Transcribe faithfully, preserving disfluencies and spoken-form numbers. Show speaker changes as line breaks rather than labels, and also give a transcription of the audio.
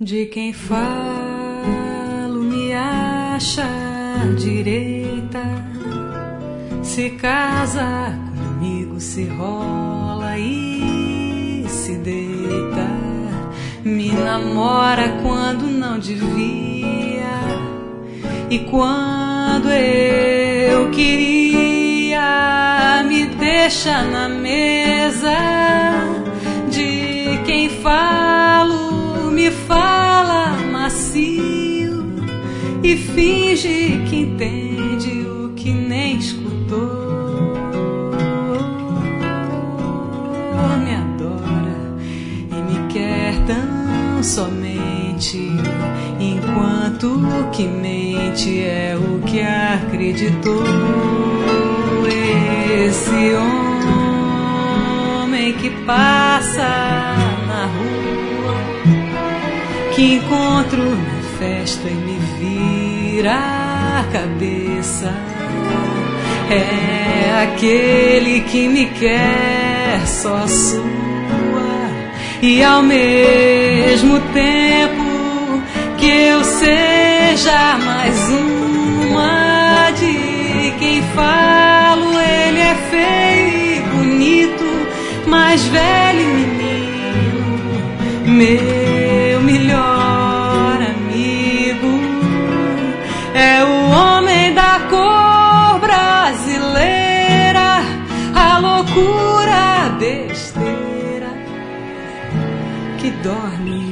De quem falo me acha direita, se casa comigo, se rola e se deita, me namora quando não devia, e quando eu queria me deixa na mesa. De quem falo me fala macio e finge que entende o que nem escutou. Me adora e me quer tão somente, enquanto o que mente é o que acreditou. Esse homem que passa na rua, que encontro na festa e me vira a cabeça, é aquele que me quer só sua, e ao mesmo tempo que eu seja mais uma. De quem falo, ele é feio e bonito, mais velho menino, meu melhor amigo, é o homem da cor brasileira, a loucura, a besteira que dorme